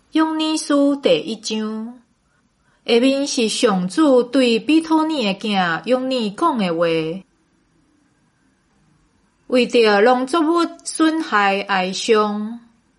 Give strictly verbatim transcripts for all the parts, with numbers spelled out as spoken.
永年书第一章，下面是上主对比托尼的囝永年讲的话。为着农作物损害哀伤，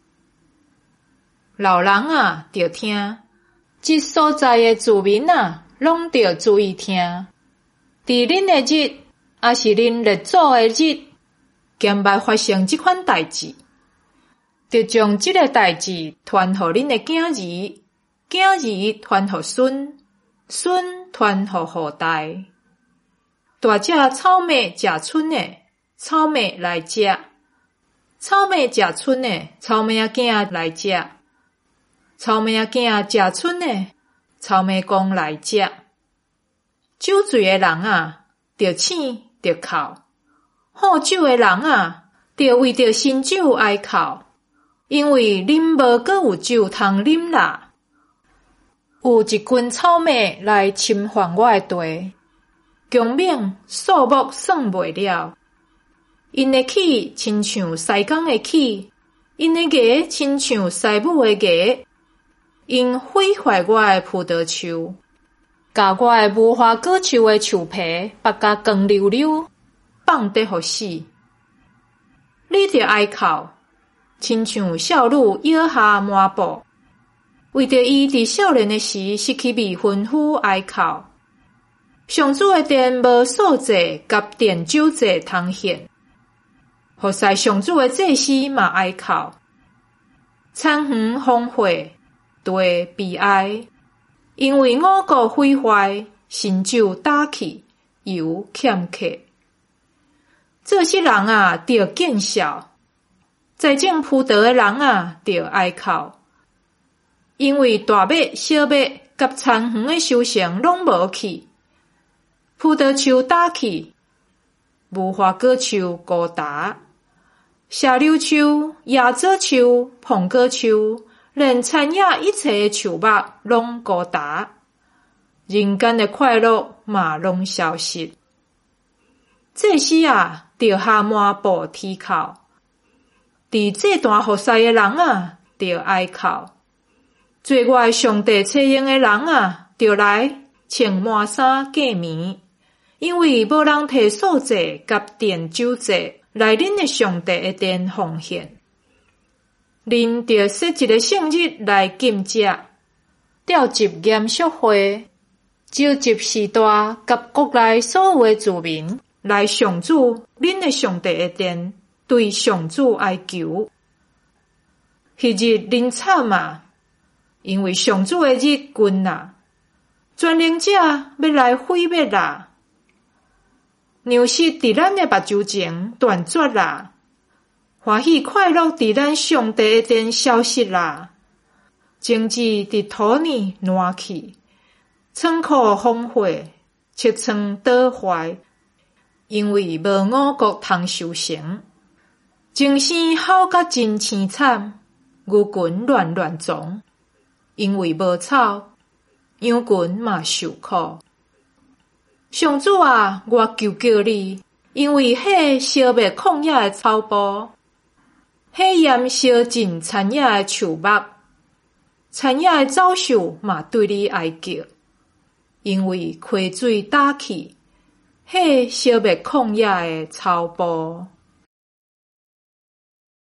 老人啊，着听；即所在的居民啊，拢着注意听。伫恁的日，也是恁列祖的日，兼捌发生即款代志。就将这个代志传予恁的囝儿，囝儿传予孙，孙传予后代。大只草莓食剩的，草莓来食；草莓食剩的，草莓仔囝来食；草莓仔囝食剩的，草莓公来食。酒醉的人啊，着醒着哭；好酒的人啊，着为着新酒哀哭。因为恁无阁有酒通啉啦，有一群草莓来侵犯我的地，强猛数目算袂了。因的起亲像西江的起，因的芽亲像西母的芽。因毁坏我的葡萄树，甲我的无花果树的树皮拔甲光溜溜，放得互死。你着哀哭。亲像少女摇下抹布，为着伊伫少年的时失去未婚夫哀哭。上主的殿无素祭甲奠酒祭通献，何塞上主的祭司嘛哀哭。田园荒废，地悲哀，因为五谷毁坏，新酒打去，油欠客。这些人啊，着见笑。在种葡萄的人啊，着哀哭，因为大麦、小麦甲田园的收成拢无去，葡萄树打去，无花果树孤单，石榴树、椰子树、苹果树，连田野一切的树木拢孤单，人间的快乐嘛拢消失。这时啊，着下抹布啼哭。伫这段服侍的人啊，着哀哭；做我的上帝册用的人啊，着来穿满衫过眠，因为无人摕素祭甲奠酒祭来恁的上帝的殿奉献。恁着设一个圣日来禁食，召集严肃会，召集时代甲国内所有的居民来上主恁的上帝的殿。对上主哀求，迄日恁惨啊！因为上主的日近啦，全能者要来毁灭啦。粮食伫咱的目睭前断绝啦，欢喜快乐伫咱上帝的殿消失啦，经济伫土里烂去，仓库荒废，七仓倒坏，因为无五谷通收成。精生好甲真凄惨，牛群乱乱撞，因为无草，羊群嘛受苦。上主啊，我求求你，因为迄消灭旷野的草埔，迄炎烧尽田野的树木，田野的走兽嘛对你哀叫，因为溪水打去，迄消灭旷野的草埔。